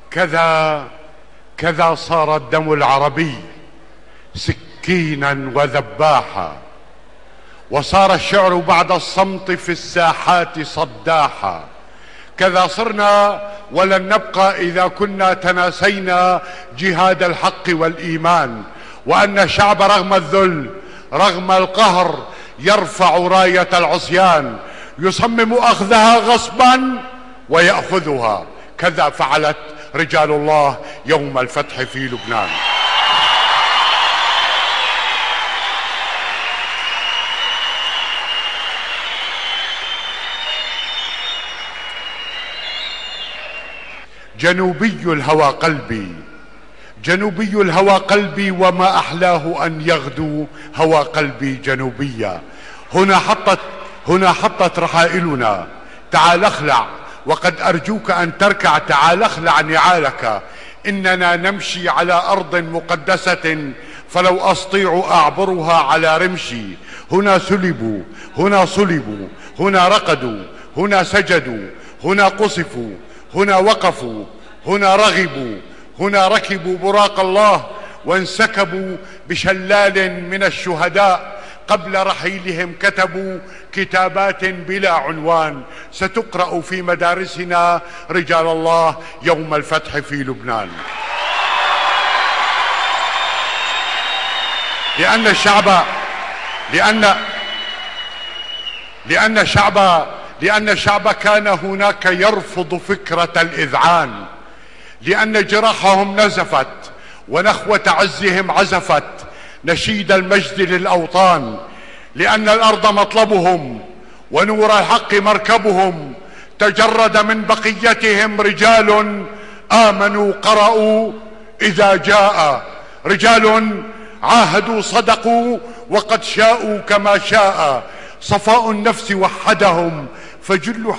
كذا صار الدم العربي سكينا وذباحا، وصار الشعر بعد الصمت في الساحات صداحا. كذا صرنا ولن نبقى إذا كنا تناسينا جهاد الحق والإيمان، وأن الشعب رغم الذل رغم القهر يرفع راية العصيان، يصمم أخذها غصبا ويأخذها. كذا فعلت رجال الله يوم الفتح في لبنان. جنوبي الهوى قلبي، جنوبي الهوى قلبي، وما أحلاه أن يغدو هوى قلبي جنوبيا. هنا حطت رحائلنا، تعال اخلع، وقد أرجوك أن تركع، تعال اخلع نعالك، إننا نمشي على أرض مقدسة فلو أستطيع أعبرها على رمشي. هنا سلبوا، هنا صلبوا، هنا رقدوا، هنا سجدوا، هنا قصفوا، هنا وقفوا، هنا رغبوا، هنا ركبوا براق الله وانسكبوا بشلال من الشهداء. قبل رحيلهم كتبوا كتابات بلا عنوان ستقرأ في مدارسنا رجال الله يوم الفتح في لبنان. لأن الشعب كان هناك يرفض فكرة الإذعان، لأن جراحهم نزفت ونخوة عزهم عزفت نشيد المجد للأوطان، لأن الأرض مطلبهم ونور الحق مركبهم. تجرد من بقيتهم رجال آمنوا قرأوا إذا جاء، رجال عاهدوا صدقوا وقد شاءوا كما شاء. صفاء النفس وحدهم فجل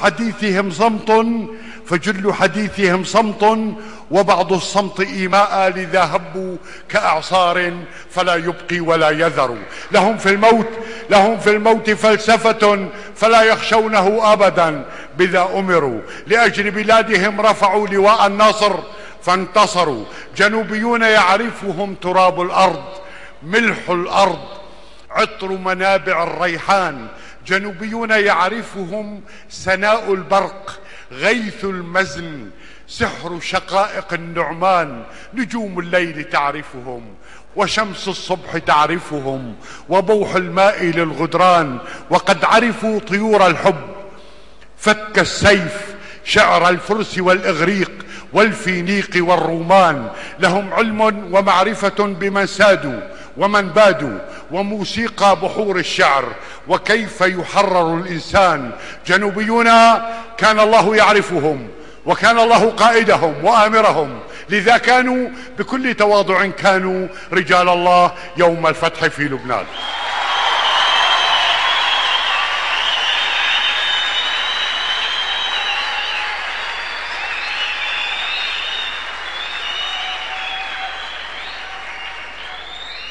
حديثهم صمت وبعض الصمت إيماء، لذا هبوا كأعصار فلا يبقي ولا يذر. لهم في الموت فلسفة فلا يخشونه أبدا، بذا أمروا لأجل بلادهم رفعوا لواء النصر فانتصروا. جنوبيون يعرفهم تراب الأرض، ملح الأرض، عطر منابع الريحان. جنوبيون يعرفهم سناء البرق، غيث المزن، سحر شقائق النعمان. نجوم الليل تعرفهم وشمس الصبح تعرفهم وبوح الماء للغدران. وقد عرفوا طيور الحب، فك السيف، شعر الفرس والإغريق والفينيق والرومان. لهم علم ومعرفة بمن سادوا ومن بادوا وموسيقى بحور الشعر وكيف يحرر الإنسان. جنوبيون كان الله يعرفهم وكان الله قائدهم وآمرهم، لذا كانوا بكل تواضع كانوا رجال الله يوم الفتح في لبنان.